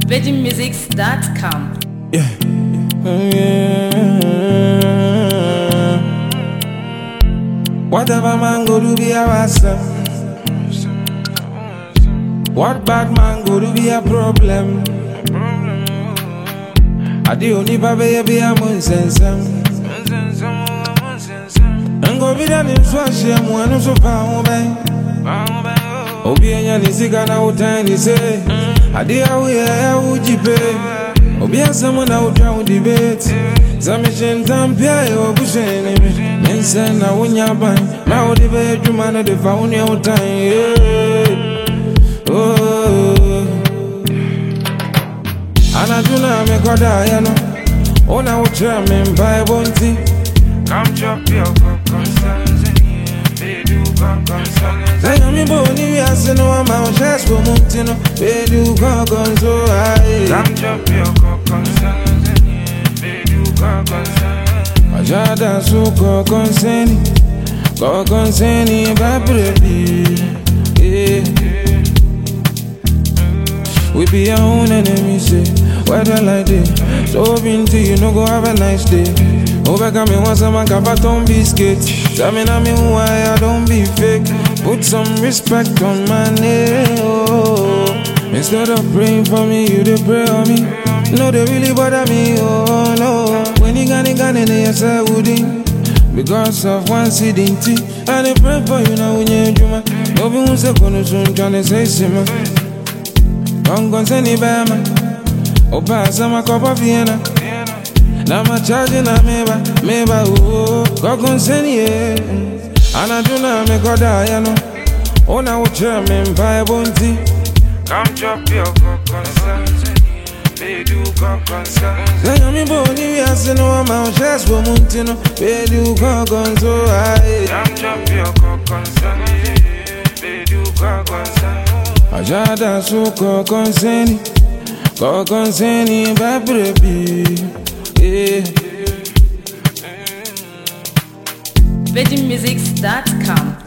VeggieMusics.com. Yeah. Whatever man go do be a awesome. What bad man go do be a problem. I the only baby a monsensam. And go be done in fashion one so far away. Obi enya ni sika na utani say. Adi awe uji pay. Obi asama na utwa debate. Zamishin tampia yo bushene me. Mensa na wonya ban. Ma odi be adwuma na de fa wonya utan. Oh. Anaduna me koda ya no. Ona utra me Bible nti. Come chop your concerns and they do concerns. Say me boni we ase no ama chest go mutino. They do concerns so high. Come chop your concerns and they do concerns. Ajada so concerns. Concerns baby. We be our own enemy, say. Weather like this, so binti, you no go have a nice day. Overcome me once a man can baton biscuit. Tell me now me why I don't be fake. Put some respect on my name. Oh. Instead of praying for me, you dey pray on me. No, they really bother me. Oh no. When you got it, yes I wouldn't. Because of one sitting tea. And they pray for you now when you're Juma. No be one second soon trying to say sima. Don't concern me, Bama. Opa, sama kopa Vienna. Na ma charge na meba, oh. Go concern ye. Anaduna me koda ya no. Ona uche me Bible nti. Come chop your concerns. They do concerns. Say me boni we ase no ama chest go muntino. They do concerns so high. Come chop your concerns. They do concerns. Ajada so concerns. Concerns baby. VeggieMusics.com.